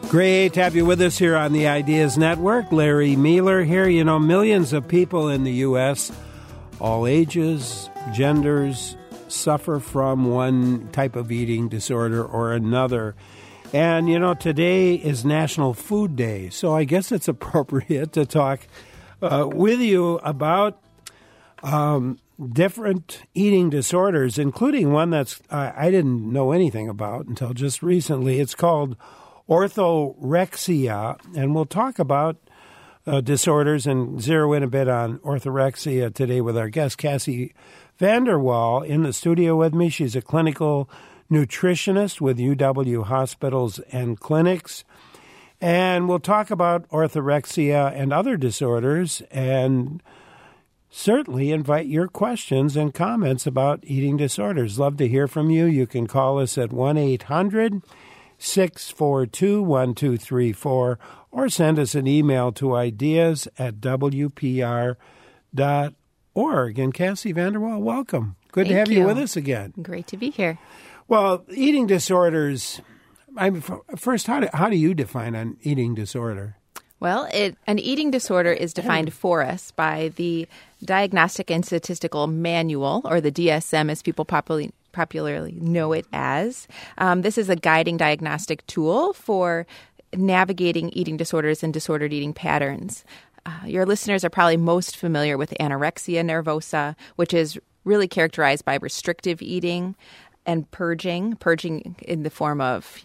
Great to have you with us here on the Ideas Network. Larry Mealer here. You know, millions of people in the U.S., all ages, genders, suffer from one type of eating disorder or another. And, you know, today is National Food Day, so I guess it's appropriate to talk with you about different eating disorders, including one that's I didn't know anything about until just recently. It's called orthorexia, and we'll talk about disorders and zero in a bit on orthorexia today with our guest, Cassie Vanderwall, in the studio with me. She's a clinical nutritionist with UW Hospitals and Clinics, and we'll talk about orthorexia and other disorders, and certainly invite your questions and comments about eating disorders. Love to hear from you. You can call us at 1-800-642-1234 or send us an email to ideas@wpr.org. And Cassie Vanderwall, welcome. Good to have you with us again. Great to be here. Well, eating disorders, first, how do you define an eating disorder? Well, an eating disorder is defined for us by the Diagnostic and Statistical Manual, or the DSM as people popularly know it as. This is a guiding diagnostic tool for navigating eating disorders and disordered eating patterns. Your listeners are probably most familiar with anorexia nervosa, which is really characterized by restrictive eating and purging in the form of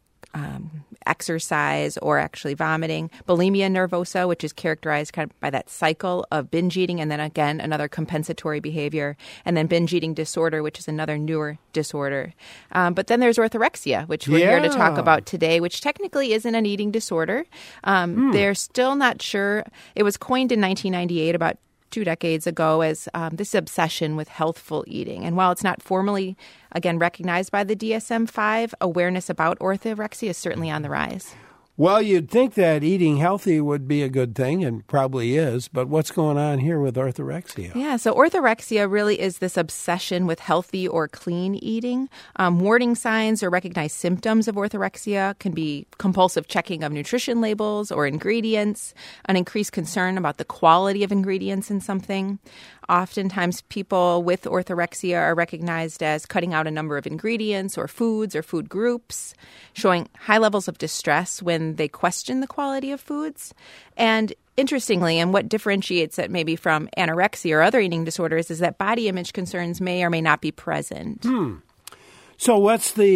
exercise or actually vomiting. Bulimia nervosa, which is characterized kind of by that cycle of binge eating and then again another compensatory behavior. And then binge eating disorder, which is another newer disorder. But then there's orthorexia, which we're here to talk about today, which technically isn't an eating disorder. They're still not sure. It was coined in 1998, about 2 decades ago, as this obsession with healthful eating. And while it's not formally, again, recognized by the DSM-5, awareness about orthorexia is certainly on the rise. Well, you'd think that eating healthy would be a good thing, and probably is, but what's going on here with orthorexia? Yeah, so orthorexia really is this obsession with healthy or clean eating. Warning signs or recognized symptoms of orthorexia can be compulsive checking of nutrition labels or ingredients, an increased concern about the quality of ingredients in something. Oftentimes, people with orthorexia are recognized as cutting out a number of ingredients or foods or food groups, showing high levels of distress when they question the quality of foods. And interestingly, and what differentiates it maybe from anorexia or other eating disorders is that body image concerns may or may not be present. So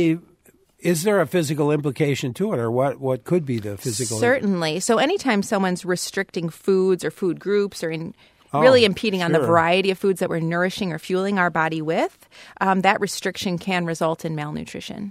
is there a physical implication to it, or what could be the physical? Certainly. So anytime someone's restricting foods or food groups or really impeding on the variety of foods that we're nourishing or fueling our body with, that restriction can result in malnutrition.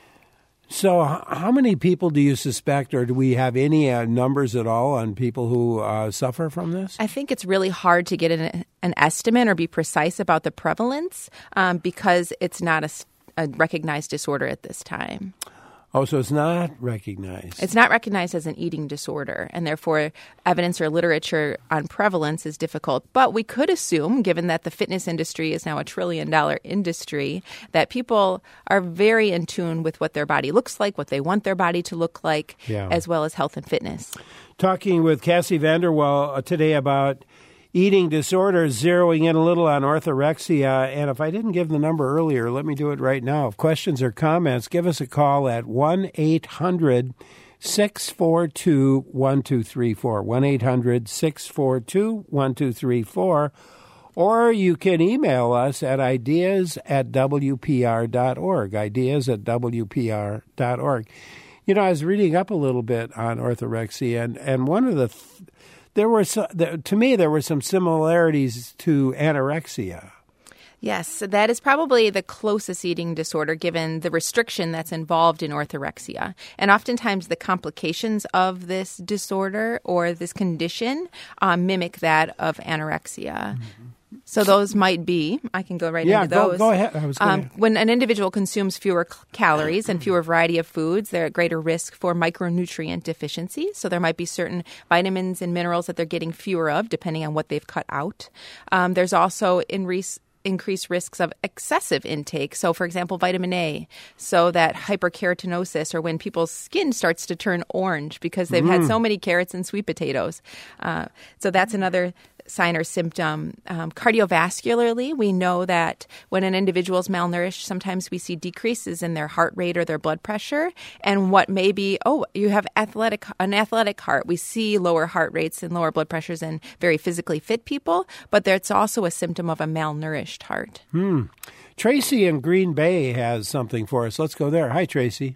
So how many people do you suspect, or do we have any numbers at all on people who suffer from this? I think it's really hard to get an estimate or be precise about the prevalence because it's not a recognized disorder at this time. Oh, so it's not recognized. It's not recognized as an eating disorder, and therefore evidence or literature on prevalence is difficult. But we could assume, given that the fitness industry is now a $1 trillion industry, that people are very in tune with what their body looks like, what they want their body to look like, as well as health and fitness. Talking with Cassie Vanderwall today about eating disorders, zeroing in a little on orthorexia. And if I didn't give the number earlier, let me do it right now. If questions or comments, give us a call at 1-800-642-1234, 1-800-642-1234, or you can email us at ideas@wpr.org, ideas@wpr.org. You know, I was reading up a little bit on orthorexia, and one of the to me, there were some similarities to anorexia. Yes, that is probably the closest eating disorder given the restriction that's involved in orthorexia. And oftentimes the complications of this disorder or this condition mimic that of anorexia. Mm-hmm. So those might be, I can go right into those. Go ahead. When an individual consumes fewer calories and fewer variety of foods, they're at greater risk for micronutrient deficiency. So there might be certain vitamins and minerals that they're getting fewer of depending on what they've cut out. There's also increased risks of excessive intake. So, for example, vitamin A, so that hyperkeratinosis, or when people's skin starts to turn orange because they've had so many carrots and sweet potatoes. So that's another sign or symptom. Cardiovascularly, we know that when an individual is malnourished, sometimes we see decreases in their heart rate or their blood pressure. And what may be, you have an athletic heart. We see lower heart rates and lower blood pressures in very physically fit people, but it's also a symptom of a malnourished heart. Tracy in Green Bay has something for us. Let's go there. Hi, Tracy.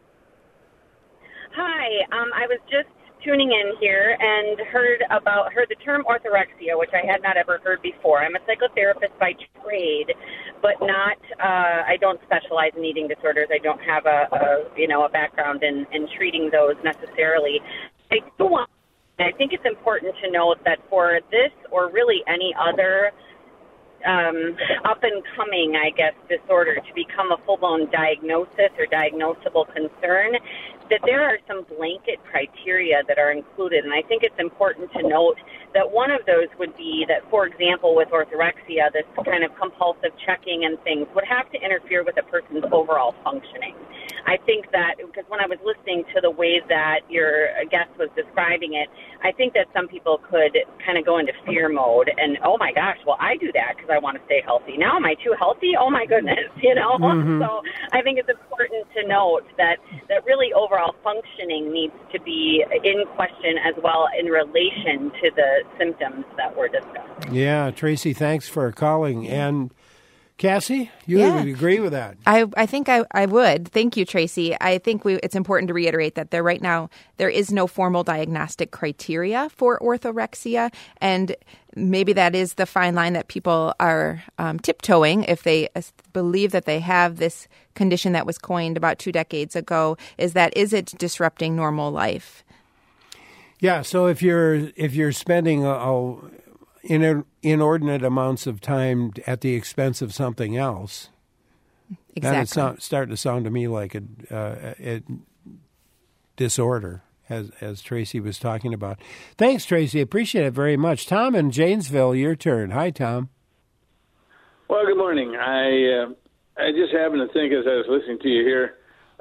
Hi. I was just tuning in here and heard the term orthorexia, which I had not ever heard before. I'm a psychotherapist by trade, but not. I don't specialize in eating disorders. I don't have a background in treating those necessarily. I think it's important to note that for this or really any other up and coming, I guess, disorder to become a full-blown diagnosis or diagnosable concern, that there are some blanket criteria that are included. And I think it's important to note that one of those would be that, for example, with orthorexia, this kind of compulsive checking and things would have to interfere with a person's overall functioning. I think that, because when I was listening to the way that your guest was describing it, I think that some people could kind of go into fear mode and, oh my gosh, well, I do that because I want to stay healthy. Now am I too healthy? Oh my goodness, So I think it's important to note that really overall functioning needs to be in question as well in relation to the symptoms that were discussed. Yeah, Tracy, thanks for calling. And Cassie, you would agree with that? I think I would. Thank you, Tracy. I think it's important to reiterate that right now there is no formal diagnostic criteria for orthorexia, and maybe that is the fine line that people are tiptoeing if they believe that they have this condition that was coined about 2 decades ago. Is it disrupting normal life? Yeah. So if you're spending inordinate amounts of time at the expense of something else, exactly, then it's starting to sound to me like a disorder, as Tracy was talking about. Thanks, Tracy. Appreciate it very much. Tom in Janesville, your turn. Hi, Tom. Well, good morning. I just happened to think as I was listening to you here,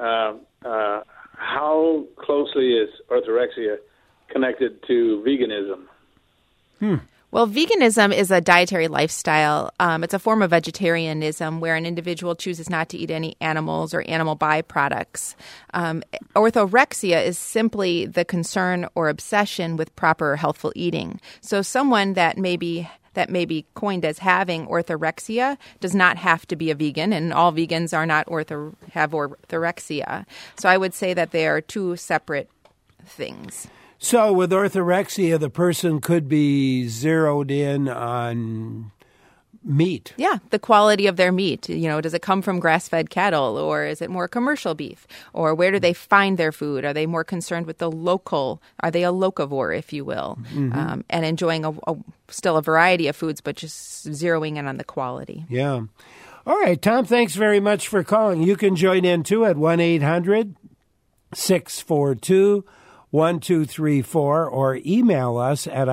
how closely is orthorexia connected to veganism? Well, veganism is a dietary lifestyle. It's a form of vegetarianism where an individual chooses not to eat any animals or animal byproducts. Orthorexia is simply the concern or obsession with proper healthful eating. So someone that may be coined as having orthorexia does not have to be a vegan, and all vegans are not have orthorexia. So I would say that they are two separate things. So with orthorexia, the person could be zeroed in on meat. Yeah, the quality of their meat. Does it come from grass-fed cattle, or is it more commercial beef? Or where do they find their food? Are they more concerned with the local? Are they a locavore, if you will, and enjoying still a variety of foods, but just zeroing in on the quality? Yeah. All right, Tom, thanks very much for calling. You can join in, too, at 1-800-642-1234 or email us at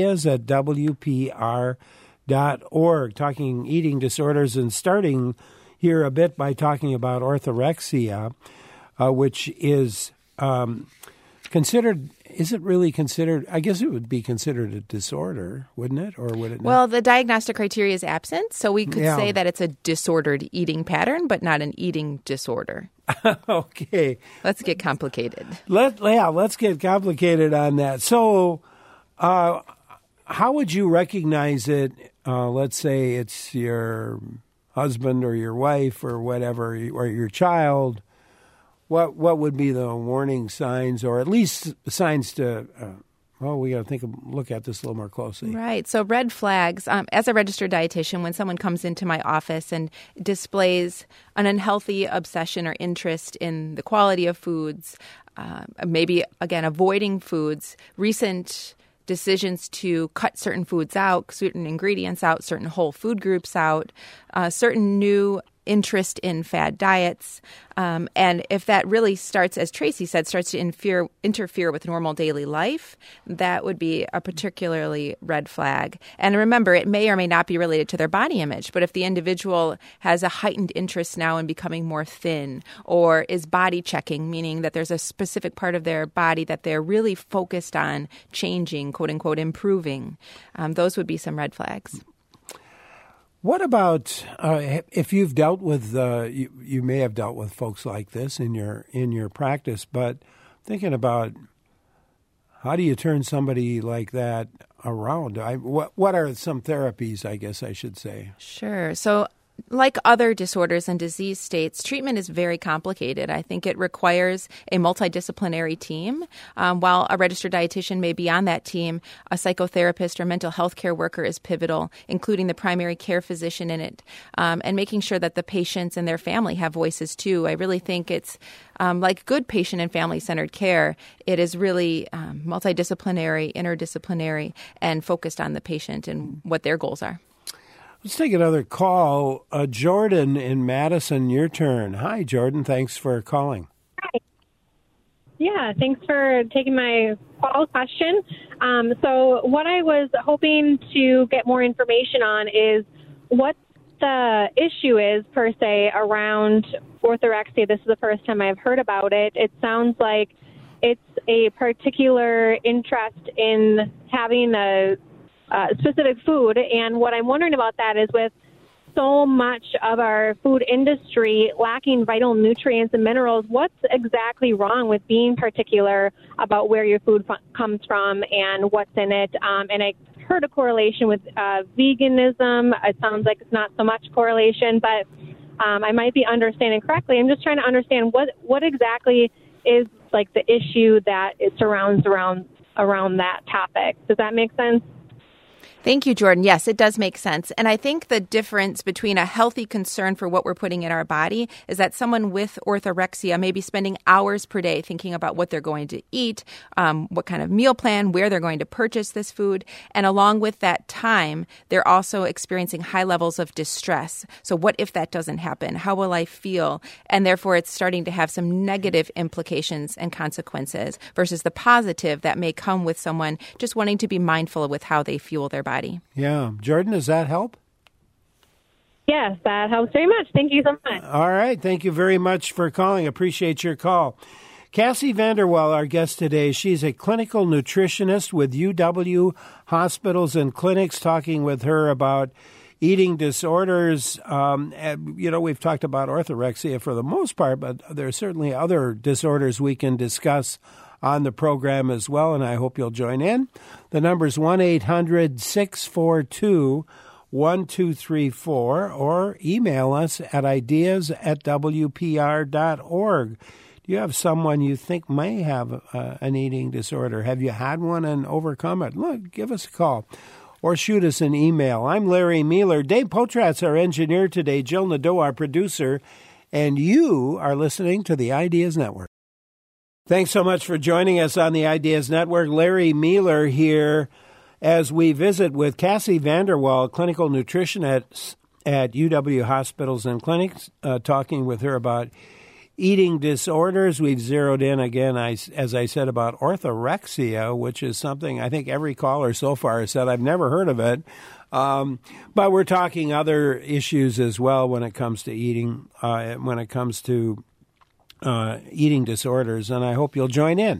ideas@wpr.org, talking eating disorders and starting here a bit by talking about orthorexia, which is considered, is it really considered, I guess it would be considered a disorder, wouldn't it? Or would it not? Well, the diagnostic criteria is absent, so we could say that it's a disordered eating pattern, but not an eating disorder. Okay. Let's get complicated. Let's get complicated on that. So how would you recognize it? Let's say it's your husband or your wife or whatever, or your child. What would be the warning signs, or at least signs to we got to look at this a little more closely. Right. So red flags, as a registered dietitian, when someone comes into my office and displays an unhealthy obsession or interest in the quality of foods, maybe, again, avoiding foods, recent decisions to cut certain foods out, certain ingredients out, certain whole food groups out, certain new interest in fad diets. And if that really starts, as Tracy said, starts to interfere with normal daily life, that would be a particularly red flag. And remember, it may or may not be related to their body image, but if the individual has a heightened interest now in becoming more thin or is body checking, meaning that there's a specific part of their body that they're really focused on changing, quote unquote, improving, those would be some red flags. What about if you've dealt with you may have dealt with folks like this in your practice, but thinking about how do you turn somebody like that around? What are some therapies, I guess I should say? Sure. So like other disorders and disease states, treatment is very complicated. I think it requires a multidisciplinary team. While a registered dietitian may be on that team, a psychotherapist or mental health care worker is pivotal, including the primary care physician in it, and making sure that the patients and their family have voices too. I really think it's like good patient and family-centered care. It is really multidisciplinary, interdisciplinary, and focused on the patient and what their goals are. Let's take another call. Jordan in Madison, your turn. Hi, Jordan. Thanks for calling. Hi. Yeah, thanks for taking my call question. So what I was hoping to get more information on is what the issue is, per se, around orthorexia. This is the first time I've heard about it. It sounds like it's a particular interest in having a specific food, and what I'm wondering about that is with so much of our food industry lacking vital nutrients and minerals, what's exactly wrong with being particular about where your food comes from and what's in it? And I heard a correlation with veganism. It sounds like it's not so much correlation, but I might be understanding correctly. I'm just trying to understand what exactly is like the issue that it surrounds around that topic. Does that make sense? Thank you, Jordan. Yes, it does make sense. And I think the difference between a healthy concern for what we're putting in our body is that someone with orthorexia may be spending hours per day thinking about what they're going to eat, what kind of meal plan, where they're going to purchase this food. And along with that time, they're also experiencing high levels of distress. So what if that doesn't happen? How will I feel? And therefore, it's starting to have some negative implications and consequences versus the positive that may come with someone just wanting to be mindful with how they fuel their body. Yeah. Jordan, does that help? Yes, that helps very much. Thank you so much. All right. Thank you very much for calling. Appreciate your call. Cassie Vanderwell, our guest today, she's a clinical nutritionist with UW Hospitals and Clinics, talking with her about eating disorders. We've talked about orthorexia for the most part, but there are certainly other disorders we can discuss on the program as well, and I hope you'll join in. The number is 1-800-642-1234, or email us at ideas@wpr.org. Do you have someone you think may have an eating disorder? Have you had one and overcome it? Look, give us a call or shoot us an email. I'm Larry Mueller. Dave Potrat's our engineer today, Jill Nadeau, our producer, and you are listening to the Ideas Network. Thanks so much for joining us on the Ideas Network. Larry Mueller here as we visit with Cassie Vanderwell, clinical nutritionist at UW Hospitals and Clinics, talking with her about eating disorders. We've zeroed in again, as I said, about orthorexia, which is something I think every caller so far has said, I've never heard of it. But we're talking other issues as well when it comes to eating, when it comes to eating disorders, and I hope you'll join in.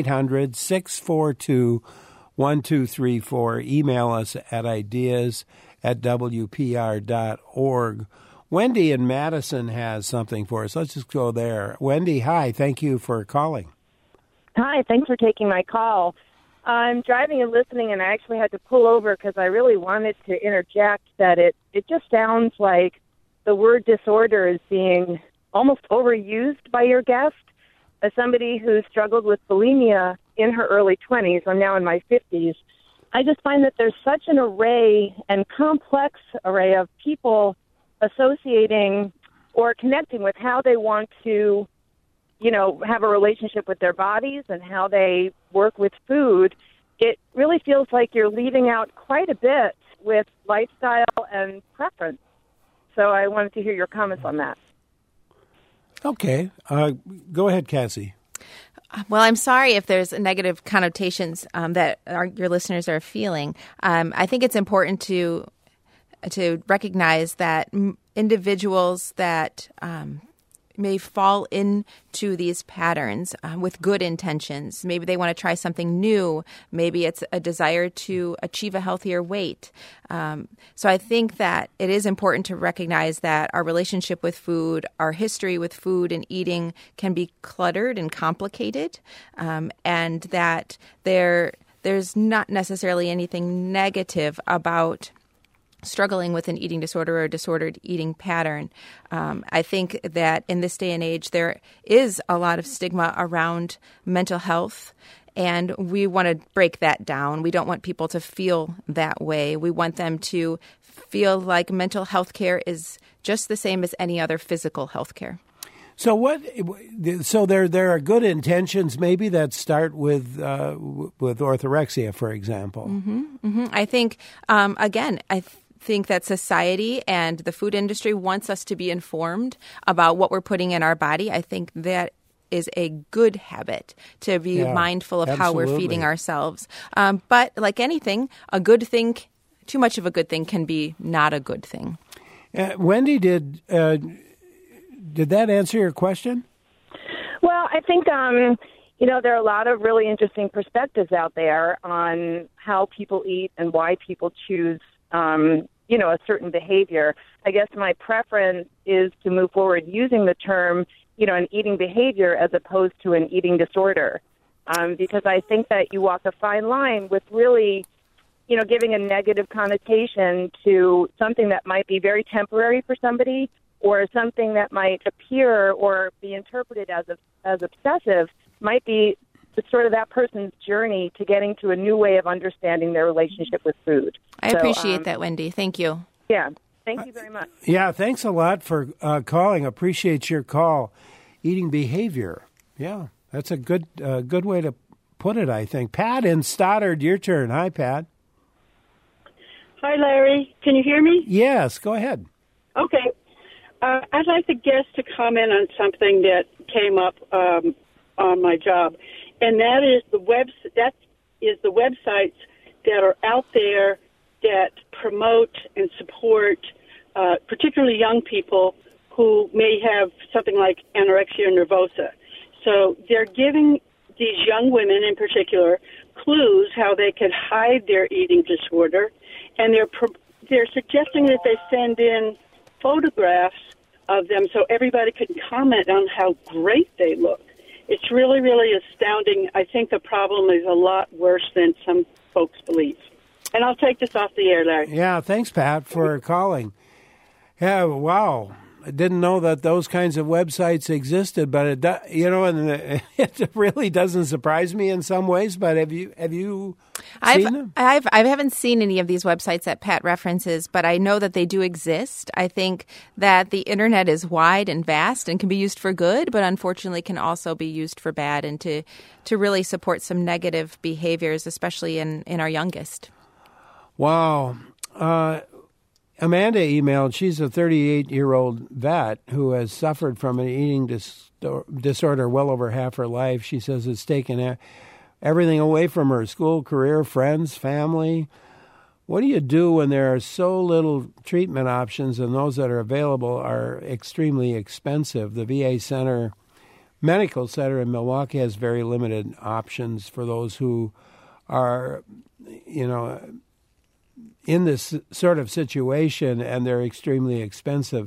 1-800-642-1234. Email us at ideas@wpr.org. Wendy in Madison has something for us. Let's just go there. Wendy, hi. Thank you for calling. Hi. Thanks for taking my call. I'm driving and listening, and I actually had to pull over because I really wanted to interject that it just sounds like the word disorder is being almost overused by your guest. As somebody who struggled with bulimia in her early 20s, I'm now in my 50s, I just find that there's such an array and complex array of people associating or connecting with how they want to, have a relationship with their bodies and how they work with food. It really feels like you're leaving out quite a bit with lifestyle and preference. So I wanted to hear your comments on that. Okay. Go ahead, Cassie. Well, I'm sorry if there's negative connotations that your listeners are feeling. I think it's important to recognize that individuals that may fall into these patterns with good intentions. Maybe they want to try something new. Maybe it's a desire to achieve a healthier weight. So I think that it is important to recognize that our relationship with food, our history with food and eating can be cluttered and complicated, and that there's not necessarily anything negative about struggling with an eating disorder or a disordered eating pattern. I think that in this day and age, there is a lot of stigma around mental health, and we want to break that down. We don't want people to feel that way. We want them to feel like mental health care is just the same as any other physical health care. So So there are good intentions maybe that start with orthorexia, for example. I think I think that society and the food industry wants us to be informed about what we're putting in our body. I think that is a good habit to be mindful of how we're feeding ourselves. But like anything, a good thing, too much of a good thing can be not a good thing. Wendy, did that answer your question? Well, I think, there are a lot of really interesting perspectives out there on how people eat and why people choose a certain behavior. I guess my preference is to move forward using the term, an eating behavior as opposed to an eating disorder, because I think that you walk a fine line with really, giving a negative connotation to something that might be very temporary for somebody or something that might appear or be interpreted as obsessive might be sort of that person's journey to getting to a new way of understanding their relationship with food. I appreciate that, Wendy. Thank you. Yeah. Thank you very much. Yeah, thanks a lot for calling. Appreciate your call. Eating behavior. Yeah, that's a good way to put it, I think. Pat in Stoddard, your turn. Hi, Pat. Hi, Larry. Can you hear me? Yes, go ahead. Okay. I'd like the guest to comment on something that came up on my job, and that is the websites that are out there that promote and support particularly young people who may have something like anorexia nervosa. So they're giving these young women in particular clues how they could hide their eating disorder, and they're suggesting that they send in photographs of them so everybody can comment on how great they look. It's really, really astounding. I think the problem is a lot worse than some folks believe. And I'll take this off the air, Larry. Yeah, thanks, Pat, for calling. Yeah, wow. I didn't know that those kinds of websites existed, but it really doesn't surprise me in some ways. But have you seen them? I haven't seen any of these websites that Pat references, but I know that they do exist. I think that the internet is wide and vast and can be used for good, but unfortunately can also be used for bad and to really support some negative behaviors, especially in our youngest. Wow. Amanda emailed, she's a 38-year-old vet who has suffered from an eating disorder well over half her life. She says it's taken everything away from her: school, career, friends, family. What do you do when there are so little treatment options and those that are available are extremely expensive? The VA Medical Center in Milwaukee has very limited options for those who are, in this sort of situation, and they're extremely expensive.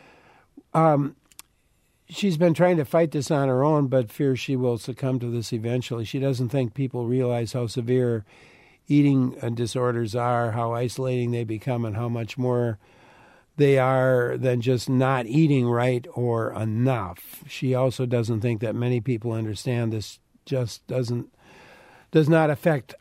She's been trying to fight this on her own, but fears she will succumb to this eventually. She doesn't think people realize how severe eating disorders are, how isolating they become, and how much more they are than just not eating right or enough. She also doesn't think that many people understand this just does not affect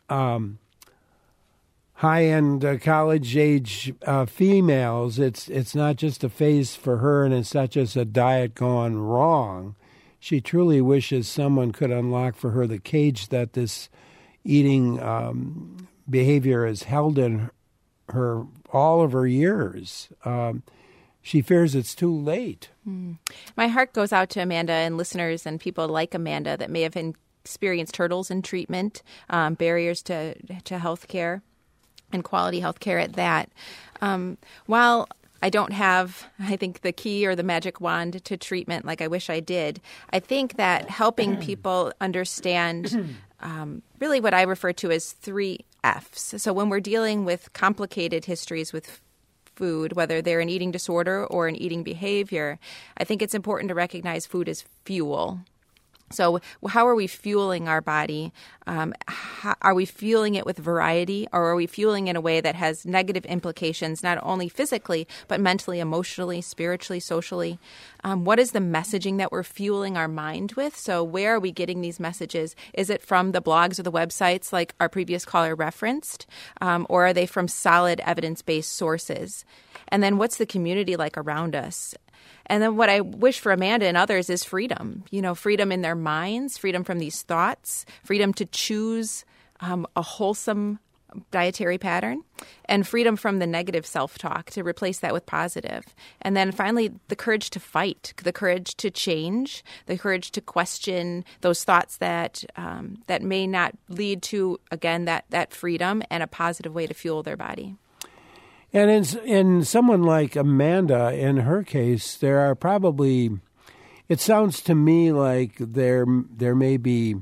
high-end college-age females. It's not just a phase for her, and it's not just a diet gone wrong. She truly wishes someone could unlock for her the cage that this eating behavior has held in her all of her years. she fears it's too late. My heart goes out to Amanda and listeners and people like Amanda that may have experienced hurdles in treatment, barriers to health care and quality health care at that. While I don't have, I think, the key or the magic wand to treatment like I wish I did, I think that helping people understand really what I refer to as 3 F's. So when we're dealing with complicated histories with food, whether they're an eating disorder or an eating behavior, I think it's important to recognize food as fuel. So how are we fueling our body? Are we fueling it with variety, or are we fueling in a way that has negative implications, not only physically, but mentally, emotionally, spiritually, socially? What is the messaging that we're fueling our mind with? So where are we getting these messages? Is it from the blogs or the websites like our previous caller referenced, or are they from solid evidence-based sources? And then what's the community like around us? And then what I wish for Amanda and others is freedom, freedom in their minds, freedom from these thoughts, freedom to choose a wholesome dietary pattern, and freedom from the negative self-talk, to replace that with positive. And then finally, the courage to fight, the courage to change, the courage to question those thoughts that may not lead to, again, that freedom and a positive way to fuel their body. And in someone like Amanda, in her case, there are probably, it sounds to me like there may be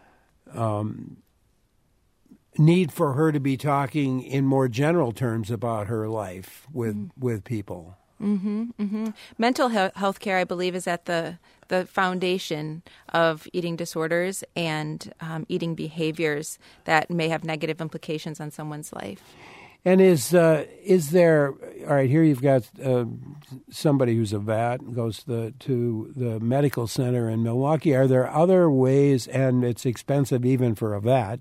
need for her to be talking in more general terms about her life with people. Mm-hmm, mm-hmm. Mental health care, I believe, is at the foundation of eating disorders and eating behaviors that may have negative implications on someone's life. And is there, all right, here you've got somebody who's a vet, goes to the medical center in Milwaukee. Are there other ways, and it's expensive even for a vet,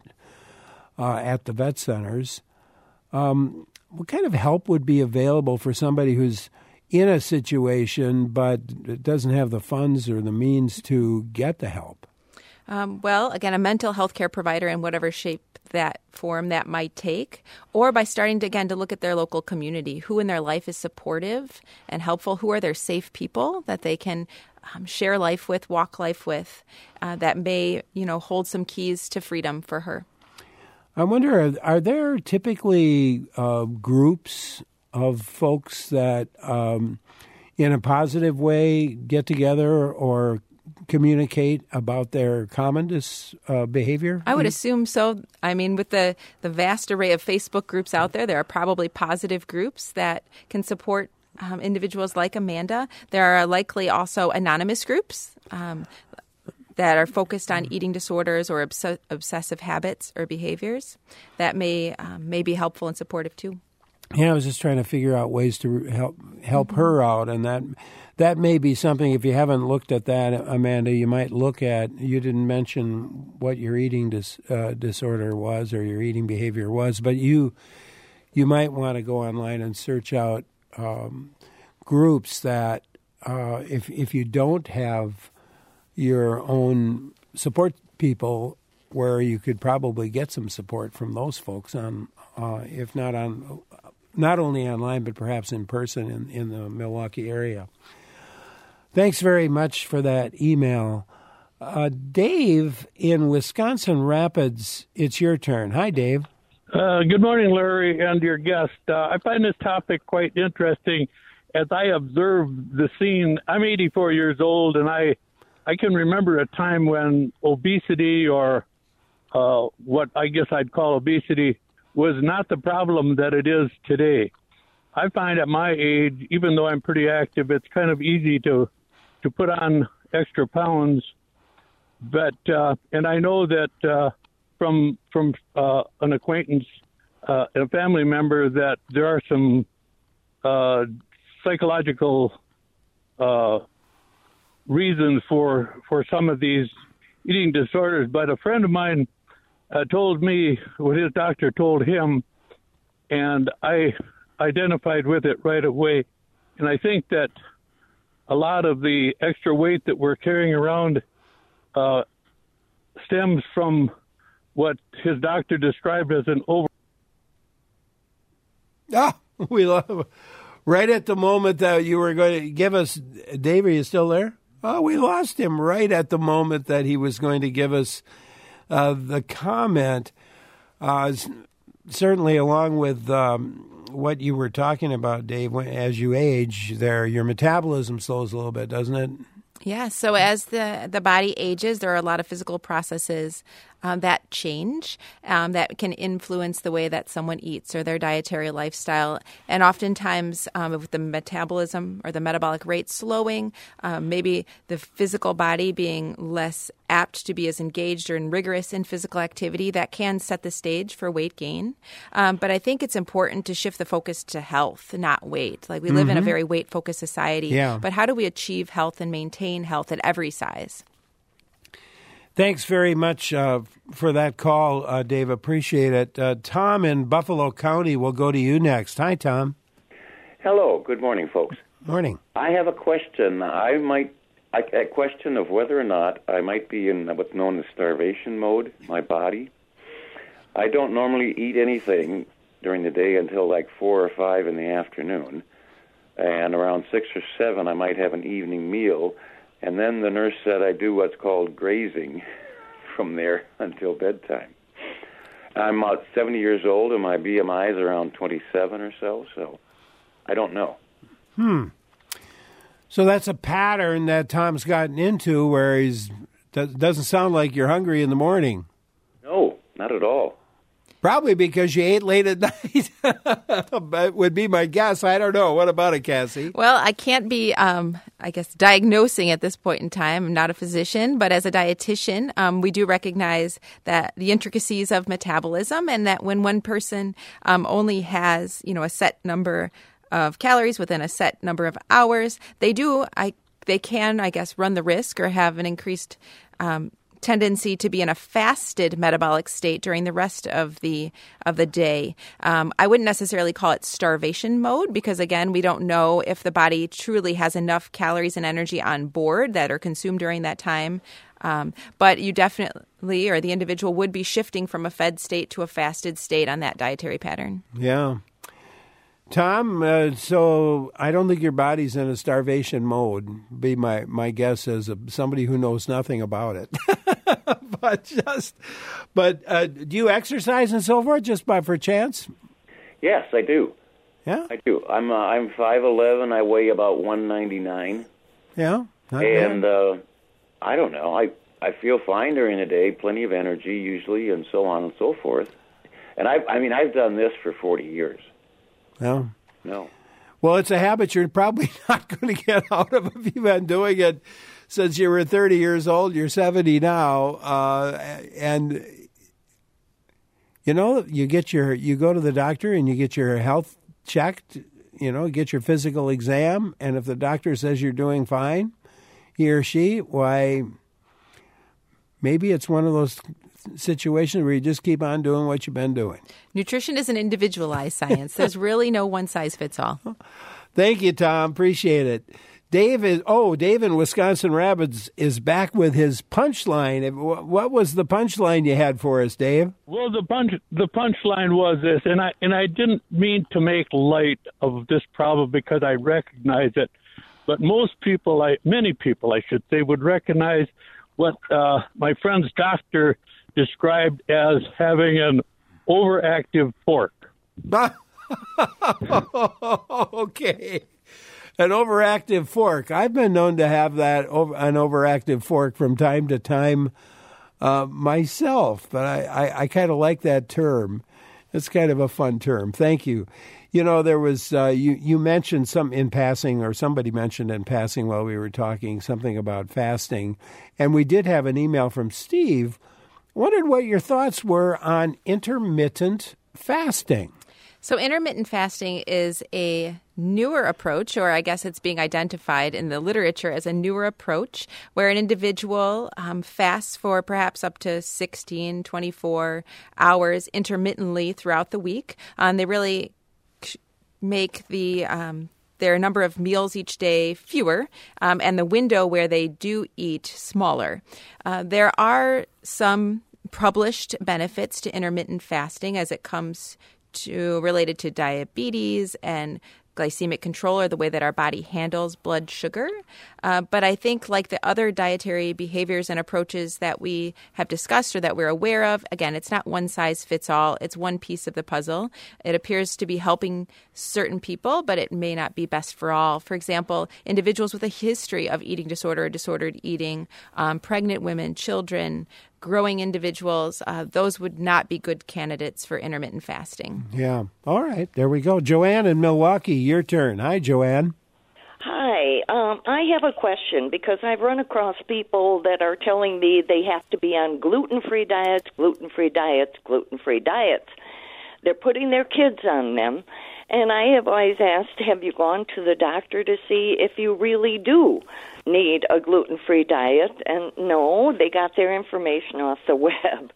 at the vet centers, what kind of help would be available for somebody who's in a situation but doesn't have the funds or the means to get the help? Well, again, a mental health care provider in whatever shape that form that might take, or by starting to look at their local community, who in their life is supportive and helpful, who are their safe people that they can share life with, walk life with, that may, hold some keys to freedom for her. I wonder, are there typically groups of folks that in a positive way get together or communicate about their common behavior? I would assume so. I mean, with the vast array of Facebook groups out there are probably positive groups that can support individuals like Amanda. There are likely also anonymous groups that are focused on eating disorders or obsessive habits or behaviors that may be helpful and supportive too. Yeah, I was just trying to figure out ways to help her out, and that may be something. If you haven't looked at that, Amanda, you might look at. You didn't mention what your eating disorder was or your eating behavior was, but you might want to go online and search out groups that if you don't have your own support people, where you could probably get some support from those folks on, if not on. Not only online, but perhaps in person in the Milwaukee area. Thanks very much for that email. Dave in Wisconsin Rapids, it's your turn. Hi, Dave. Good morning, Larry, and your guest. I find this topic quite interesting as I observe the scene. I'm 84 years old, and I can remember a time when obesity, or what I guess I'd call obesity, was not the problem that it is today. I find at my age, even though I'm pretty active, it's kind of easy to put on extra pounds. But and I know that from an acquaintance and a family member that there are some psychological reasons for some of these eating disorders. But a friend of mine told me what his doctor told him, and I identified with it right away. And I think that a lot of the extra weight that we're carrying around stems from what his doctor described as an over. We right at the moment that you were going to give us, Dave, are you still there? Oh, we lost him right at the moment that he was going to give us the comment. Certainly, along with what you were talking about, Dave, as you age, your metabolism slows a little bit, doesn't it? Yeah, so as the body ages, there are a lot of physical processes that change that can influence the way that someone eats or their dietary lifestyle. And oftentimes with the metabolism or the metabolic rate slowing, maybe the physical body being less apt to be as engaged or rigorous in physical activity, that can set the stage for weight gain. But I think it's important to shift the focus to health, not weight. Like, we live in a very weight-focused society. Yeah. But how do we achieve health and maintain health at every size? Thanks very much for that call, Dave. Appreciate it. Tom in Buffalo County will go to you next. Hi, Tom. Hello. Good morning, folks. Morning. I have a question. A question of whether or not I might be in what's known as starvation mode, my body. I don't normally eat anything during the day until like 4 or 5 in the afternoon. And around 6 or 7, I might have an evening meal. And then the nurse said I do what's called grazing from there until bedtime. I'm about 70 years old, and my BMI is around 27 or so I don't know. So that's a pattern that Tom's gotten into where doesn't sound like you're hungry in the morning. No, not at all. Probably because you ate late at night. That would be my guess. I don't know. What about it, Cassie? Well, I can't be, diagnosing at this point in time. I'm not a physician, but as a dietitian, we do recognize that the intricacies of metabolism, and that when one person only has, a set number of calories within a set number of hours, they can run the risk or have an increased tendency to be in a fasted metabolic state during the rest of the day. I wouldn't necessarily call it starvation mode because, again, we don't know if the body truly has enough calories and energy on board that are consumed during that time. But you definitely, or the individual would be shifting from a fed state to a fasted state on that dietary pattern. Yeah. Tom, so I don't think your body's in a starvation mode, be my guess as somebody who knows nothing about it. But do you exercise and so forth just for chance? Yes, I do. Yeah? I do. I'm 5'11". I weigh about 199. Yeah? Not and bad. I don't know. I feel fine during the day, plenty of energy usually, and so on and so forth. And I've done this for 40 years. No. No. Well, it's a habit you're probably not going to get out of if you've been doing it since you were 30 years old. You're 70 now, and you go to the doctor and you get your health checked. Get your physical exam, and if the doctor says you're doing fine, he or she, why, maybe it's one of those situation where you just keep on doing what you've been doing. Nutrition is an individualized science. There's really no one size fits all. Thank you, Tom. Appreciate it. Dave in Wisconsin Rapids is back with his punchline. What was the punchline you had for us, Dave? Well, the punchline was this, and I didn't mean to make light of this problem because I recognize it, but many people, I should say, would recognize what my friend's doctor described as having an overactive fork. Okay. An overactive fork. I've been known to have an overactive fork from time to time myself, but I kind of like that term. It's kind of a fun term. Thank you. There was, you mentioned something in passing, or somebody mentioned in passing while we were talking, something about fasting. And we did have an email from Steve. Wondered what your thoughts were on intermittent fasting. So intermittent fasting is a newer approach, or I guess it's being identified in the literature as a newer approach, where an individual fasts for perhaps up to 16, 24 hours intermittently throughout the week. They really make their number of meals each day fewer, and the window where they do eat smaller. There are some published benefits to intermittent fasting as it comes to related to diabetes and glycemic control, or the way that our body handles blood sugar. But I think like the other dietary behaviors and approaches that we have discussed or that we're aware of, again, it's not one size fits all. It's one piece of the puzzle. It appears to be helping certain people, but it may not be best for all. For example, individuals with a history of eating disorder or disordered eating, pregnant women, children, growing individuals, those would not be good candidates for intermittent fasting. Yeah. All right. There we go. Joanne in Milwaukee, your turn. Hi, Joanne. Hi. I have a question because I've run across people that are telling me they have to be on gluten-free diets, gluten-free diets, gluten-free diets. They're putting their kids on them. And I have always asked, have you gone to the doctor to see if you really do need a gluten-free diet? And no, they got their information off the web.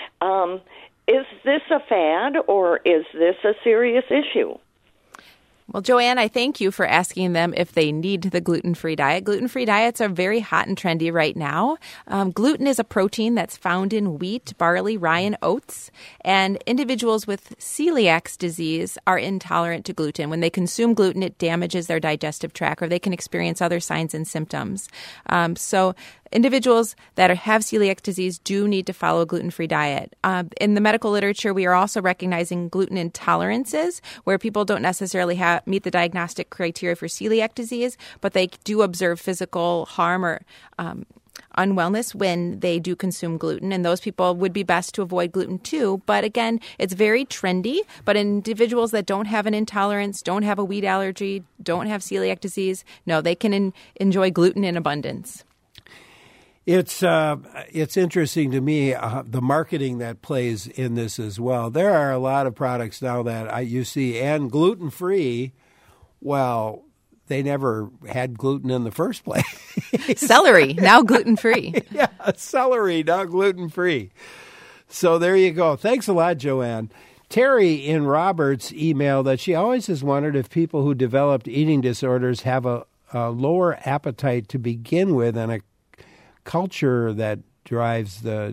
Is this a fad or is this a serious issue? Well, Joanne, I thank you for asking them if they need the gluten-free diet. Gluten-free diets are very hot and trendy right now. Gluten is a protein that's found in wheat, barley, rye, and oats. And individuals with celiac disease are intolerant to gluten. When they consume gluten, it damages their digestive tract, or they can experience other signs and symptoms. So individuals that have celiac disease do need to follow a gluten-free diet. In the medical literature, we are also recognizing gluten intolerances, where people don't necessarily meet the diagnostic criteria for celiac disease, but they do observe physical harm or unwellness when they do consume gluten, and those people would be best to avoid gluten too. But again, it's very trendy, but individuals that don't have an intolerance, don't have a wheat allergy, don't have celiac disease, no, they can enjoy gluten in abundance. It's interesting to me the marketing that plays in this as well. There are a lot of products now that you see, and gluten-free, well, they never had gluten in the first place. Celery, now gluten-free. Yeah, celery, now gluten-free. So there you go. Thanks a lot, Joanne. Terry in Roberts emailed that she always has wondered if people who developed eating disorders have a lower appetite to begin with and a culture that drives the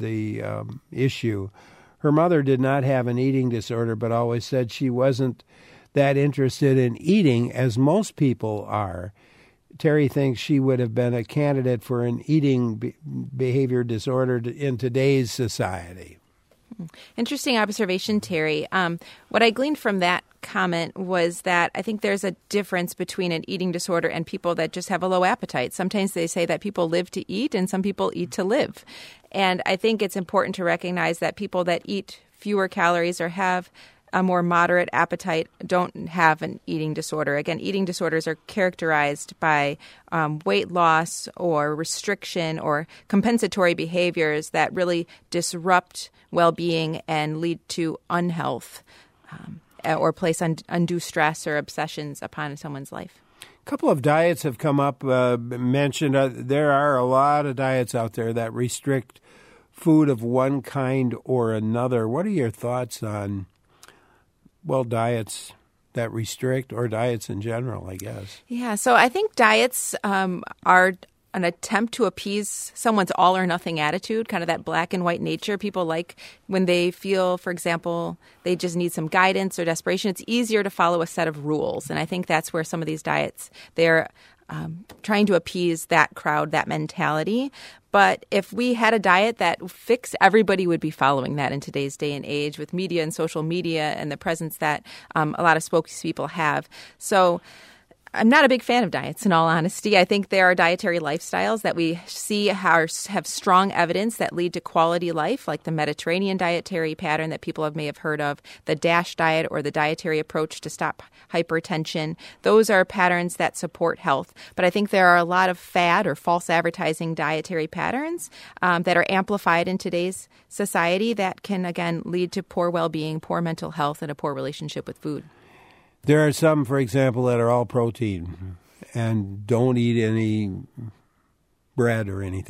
issue. Her mother did not have an eating disorder, but always said she wasn't that interested in eating as most people are. Terry thinks she would have been a candidate for an eating behavior disorder in today's society. Interesting observation, Terry. What I gleaned from that comment was that I think there's a difference between an eating disorder and people that just have a low appetite. Sometimes they say that people live to eat and some people eat to live. And I think it's important to recognize that people that eat fewer calories or have a more moderate appetite don't have an eating disorder. Again, eating disorders are characterized by weight loss or restriction or compensatory behaviors that really disrupt well-being and lead to unhealth or place undue stress or obsessions upon someone's life. A couple of diets have come up, mentioned. There are a lot of diets out there that restrict food of one kind or another. What are your thoughts on diets that restrict or diets in general, I guess? Yeah, so I think diets are an attempt to appease someone's all or nothing attitude, kind of that black and white nature. People like when they feel, for example, they just need some guidance or desperation, it's easier to follow a set of rules. And I think that's where some of these diets, they're trying to appease that crowd, that mentality. But if we had a diet that fixed, everybody would be following that in today's day and age with media and social media and the presence that a lot of spokespeople have. So I'm not a big fan of diets, in all honesty. I think there are dietary lifestyles that we see have strong evidence that lead to quality life, like the Mediterranean dietary pattern that people may have heard of, the DASH diet or the dietary approach to stop hypertension. Those are patterns that support health. But I think there are a lot of fad or false advertising dietary patterns that are amplified in today's society that can, again, lead to poor well-being, poor mental health, and a poor relationship with food. There are some, for example, that are all protein and don't eat any bread or anything.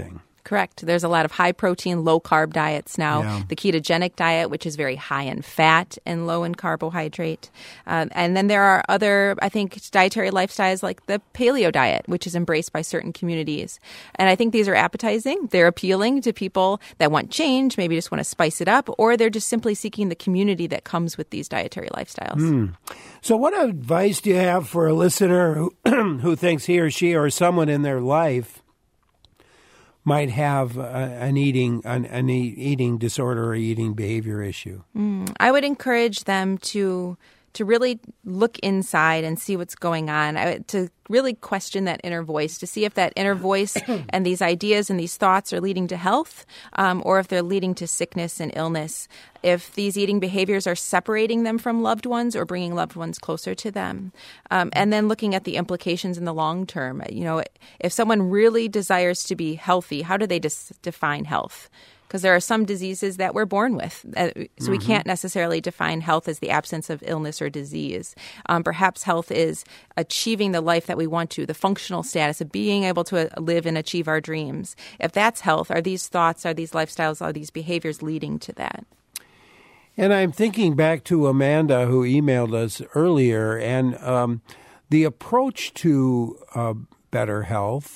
Correct. There's a lot of high-protein, low-carb diets now. Yeah. The ketogenic diet, which is very high in fat and low in carbohydrate. And then there are other, I think, dietary lifestyles like the paleo diet, which is embraced by certain communities. And I think these are appetizing. They're appealing to people that want change, maybe just want to spice it up, or they're just simply seeking the community that comes with these dietary lifestyles. So what advice do you have for a listener who thinks he or she or someone in their life might have an eating disorder or eating behavior issue? I would encourage them to really look inside and see what's going on, to really question that inner voice, to see if that inner voice and these ideas and these thoughts are leading to health, or if they're leading to sickness and illness, if these eating behaviors are separating them from loved ones or bringing loved ones closer to them. And then looking at the implications in the long term. You know, if someone really desires to be healthy, how do they define health? Because there are some diseases that we're born with. So we can't necessarily define health as the absence of illness or disease. Perhaps health is achieving the life that we want to, the functional status of being able to live and achieve our dreams. If that's health, are these thoughts, are these lifestyles, are these behaviors leading to that? And I'm thinking back to Amanda, who emailed us earlier, and the approach to better health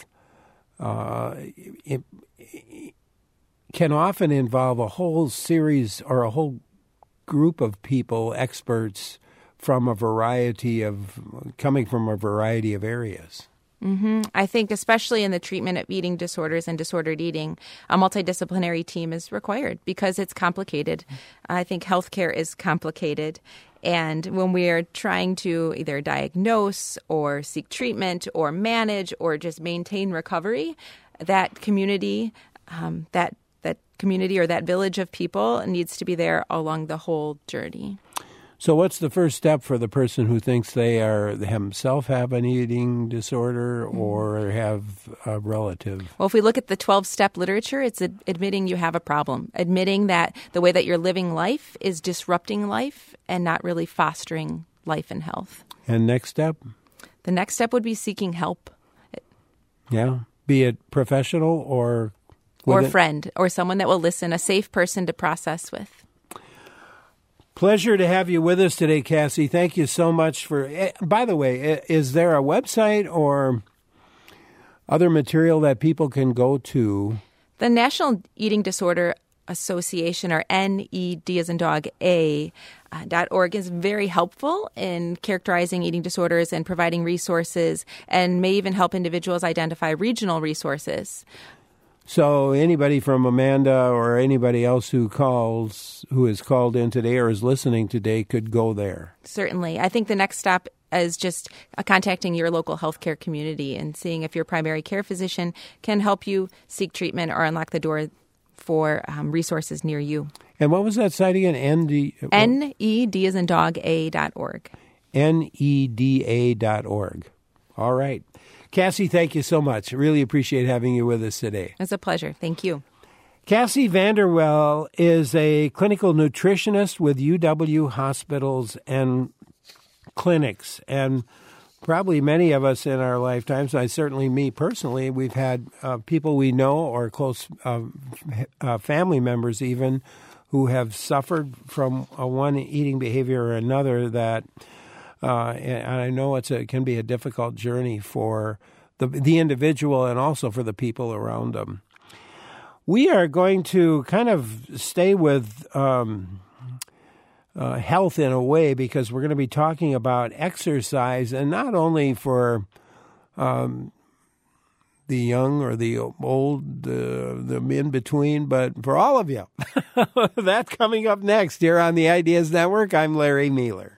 can often involve a whole series or a whole group of people, experts coming from a variety of areas. I think especially in the treatment of eating disorders and disordered eating, a multidisciplinary team is required because it's complicated. I think healthcare is complicated. And when we are trying to either diagnose or seek treatment or manage or just maintain recovery, that community, that community or that village of people needs to be there along the whole journey. So what's the first step for the person who thinks they themselves have an eating disorder or have a relative? Well, if we look at the 12-step literature, it's admitting you have a problem, admitting that the way that you're living life is disrupting life and not really fostering life and health. And next step? The next step would be seeking help. Yeah, be it professional or friend, or someone that will listen, a safe person to process with. Pleasure to have you with us today, Cassie. Thank you so much for... By the way, is there a website or other material that people can go to? The National Eating Disorder Association, or NED as in dog, .org is very helpful in characterizing eating disorders and providing resources, and may even help individuals identify regional resources. So anybody from Amanda or anybody else who is called in today or is listening today could go there. Certainly. I think the next step is just contacting your local healthcare community and seeing if your primary care physician can help you seek treatment or unlock the door for resources near you. And what was that site again? NED as in dog, a.org. NEDA.org. All right. Cassie, thank you so much. Really appreciate having you with us today. It's a pleasure. Thank you. Cassie Vanderwell is a clinical nutritionist with UW hospitals and clinics. And probably many of us in our lifetimes, certainly me personally, we've had people we know or close family members even who have suffered from one eating behavior or another that... and I know it can be a difficult journey for the individual and also for the people around them. We are going to kind of stay with health in a way because we're going to be talking about exercise, and not only for the young or the old, the in-between, but for all of you. That's coming up next here on the Ideas Network. I'm Larry Mueller.